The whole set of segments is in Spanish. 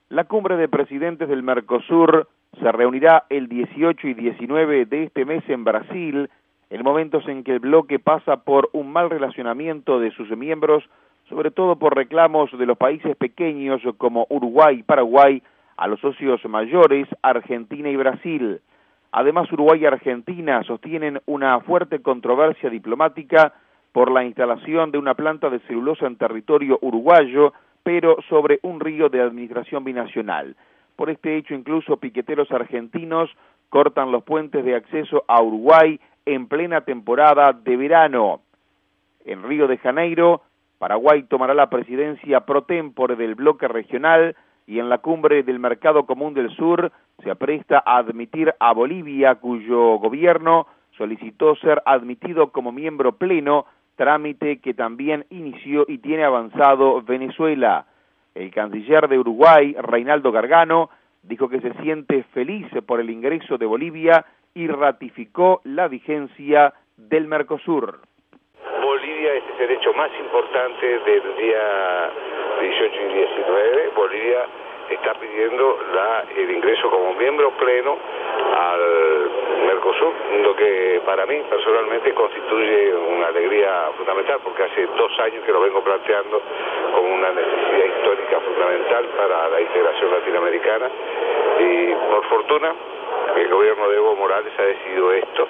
La cumbre de presidentes del Mercosur se reunirá el 18 y 19 de este mes en Brasil, en momentos en que el bloque pasa por un mal relacionamiento de sus miembros, sobre todo por reclamos de los países pequeños como Uruguay y Paraguay a los socios mayores, Argentina y Brasil. Además, Uruguay y Argentina sostienen una fuerte controversia diplomática por la instalación de una planta de celulosa en territorio uruguayo, pero sobre un río de administración binacional. Por este hecho, incluso piqueteros argentinos cortan los puentes de acceso a Uruguay en plena temporada de verano. En Río de Janeiro, Paraguay tomará la presidencia pro tempore del bloque regional y en la cumbre del Mercado Común del Sur se apresta a admitir a Bolivia, cuyo gobierno solicitó ser admitido como miembro pleno, trámite que también inició y tiene avanzado Venezuela. El canciller de Uruguay, Reinaldo Gargano, dijo que se siente feliz por el ingreso de Bolivia y ratificó la vigencia del Mercosur. Bolivia es el hecho más importante del día 18 y 19. Bolivia está pidiendo el ingreso como miembro pleno al Mercosur, lo que para mí personalmente constituye una alegría fundamental, porque hace 2 años que lo vengo planteando como una necesidad histórica fundamental para la integración latinoamericana, y por fortuna el gobierno de Evo Morales ha decidido esto,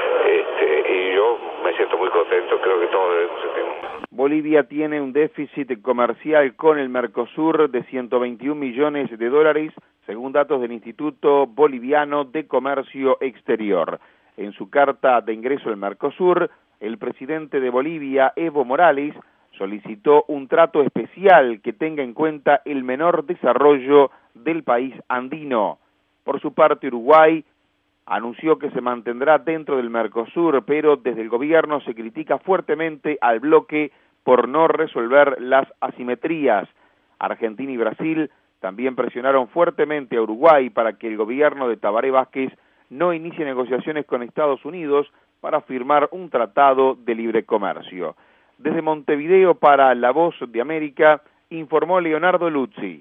y yo me siento muy contento, creo que todos debemos sentirnos. Bolivia tiene un déficit comercial con el Mercosur de 121 millones de dólares, según datos del Instituto Boliviano de Comercio Exterior. En su carta de ingreso al Mercosur, el presidente de Bolivia, Evo Morales, solicitó un trato especial que tenga en cuenta el menor desarrollo del país andino. Por su parte, Uruguay anunció que se mantendrá dentro del Mercosur, pero desde el gobierno se critica fuertemente al bloque por no resolver las asimetrías. Argentina y Brasil también presionaron fuertemente a Uruguay para que el gobierno de Tabaré Vázquez no inicie negociaciones con Estados Unidos para firmar un tratado de libre comercio. Desde Montevideo para La Voz de América, informó Leonardo Luzzi.